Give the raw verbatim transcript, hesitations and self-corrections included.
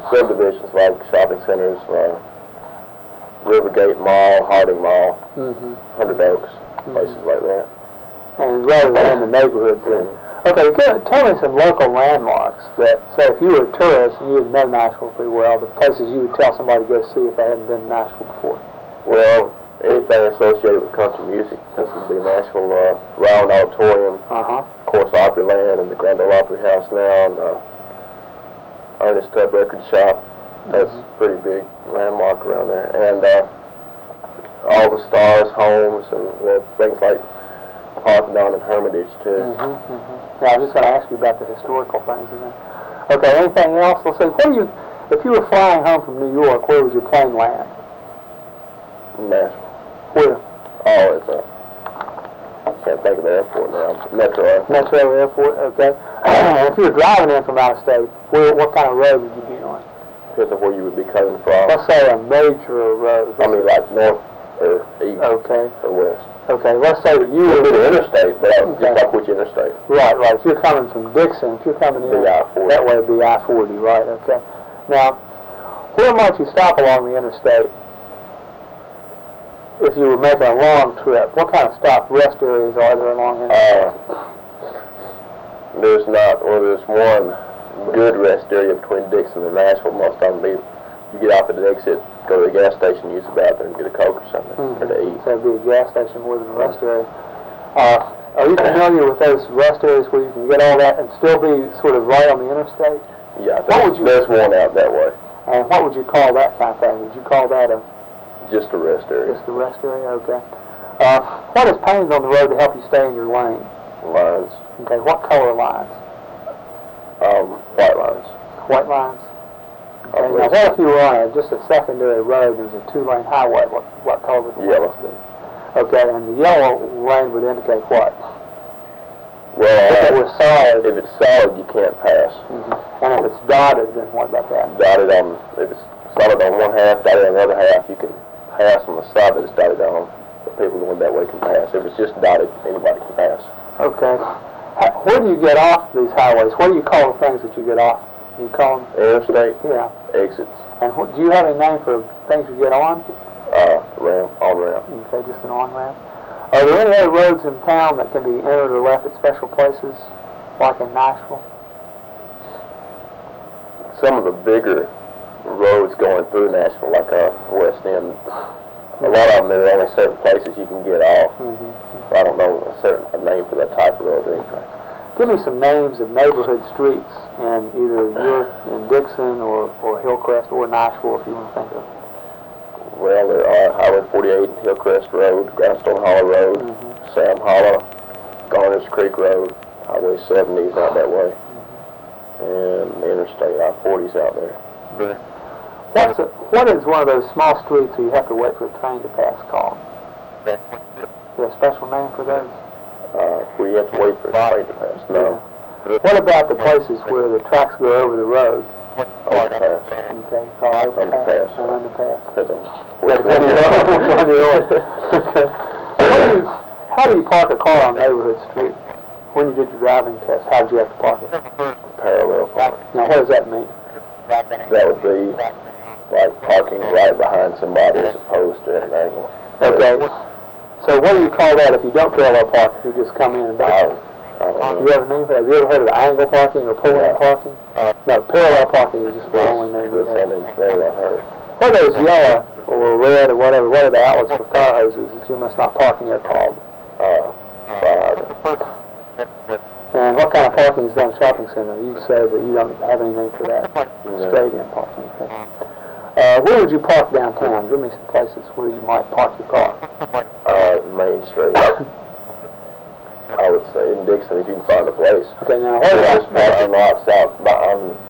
subdivisions like shopping centers, uh, Rivergate Mall, Harding Mall, mm-hmm. Hundred Oaks, mm-hmm. places like that. And rather than the neighborhoods. Mm-hmm. Okay, tell me some local landmarks that, say, if you were a tourist and you would know Nashville pretty well, the places you would tell somebody to go see if they hadn't been to Nashville before. Well, anything associated with country music. This would be Nashville uh, Round Auditorium, uh-huh. of course, Opryland and the Grand Ole Opry House now, and uh, Ernest Tubb Record Shop. That's a mm-hmm. pretty big landmark around there. And uh, all the Stars homes and well, things like Parthenon and Hermitage, too. Mm-hmm, mm-hmm. Yeah, I was just going to ask you about the historical things in there. Okay, anything else? Let's see, where do you, if you were flying home from New York, where would your plane land? Nashville. Where? Oh, it's a, I can't think of the airport now. Metro Airport. Metro Airport, okay. If you were driving in from out of state, where, what kind of road would you be on? Depends on where you would be coming from. Let's say a major road. I mean, like north or east okay. or west. Okay, let's say that you would were... be the interstate, but okay. Just like which interstate. Right, right. If you're coming from Dixon, if you're coming in, the I forty. That way it'd be I forty, right, okay. Now, where might you stop along the interstate if you were making a long trip? What kind of stop rest areas are there along the interstate? Uh, there's not, well, there's one good rest area between Dixon and Nashville. Most of them be, you get off at the exit, go to the gas station, use the bathroom, get a Coke or something, mm-hmm. or to eat. So it'd be a gas station more than a rest area. Uh, are you familiar with those rest areas where you can get all that and still be sort of right on the interstate? Yeah, what would you, there's one out that way. And what would you call that kind of thing? Would you call that a... Just a rest area. Just a rest area, okay. Uh, what is pains on the road to help you stay in your lane? Lines. Okay, what color lines? Um, white lines. White lines? Okay, now what if you were on a, just a secondary road and there's a two-lane highway? What, what color would the yellow be? Okay, and the yellow lane would indicate what? Well, if it was solid. If it's solid, you can't pass. Mm-hmm. And if it's dotted, then what about that? Dotted on, if it's solid on one half, dotted on the other half, you can pass on the side that it's dotted on. But people going that way can pass. If it's just dotted, anybody can pass. Okay. Where do you get off these highways? What do you call the things that you get off? You call them? Interstate? Yeah. Exits. And what, do you have a name for things you get on? Uh, ramp, on ramp. Okay, just an on ramp. Are there any other roads in town that can be entered or left at special places, like in Nashville? Some of the bigger roads going through Nashville, like uh, West End, a lot of them, there are only certain places you can get off. Mm-hmm. So I don't know a certain a name for that type of road or anything. Give me some names of neighborhood streets in either your, in Dixon or, or Hillcrest or Nashville, if you want to think of. Well, there are Highway forty-eight, Hillcrest Road, Grindstone Hollow Road, mm-hmm. Sam Hollow, Garner's Creek Road, Highway seventy is out that way, mm-hmm. and the Interstate I forty is out there. Okay. What's a, what is one of those small streets where you have to wait for a train to pass called? Is there a special name for those? Uh, where you have to wait for a train to pass? No. Yeah. What about the places where the tracks go over the road? Overpass. Okay, called underpass. An underpass. How do you park a car on neighborhood street? When you did your driving test, how did you have to park it? Parallel park. Now, what does that mean? That would be like parking right behind somebody as opposed to an angle. Okay. So what do you call that if you don't parallel park? If you just come in and back? Do you have a name for that? Have you ever heard of angle parking or pull-in yeah. parking? Uh, no, parallel parking is just the only name we have. What are those yellow or red or whatever, what are the outlets for car hoses that you must not park in your car? Uh, and what kind of parking is done in shopping center? You said that you don't have any name for that. No. Straight-in parking. Okay. Uh, where would you park downtown? Give me some places where you might park your car. Uh, Main Street. I would say in Dixon, if you can find a place. Okay, now what about parking lots out on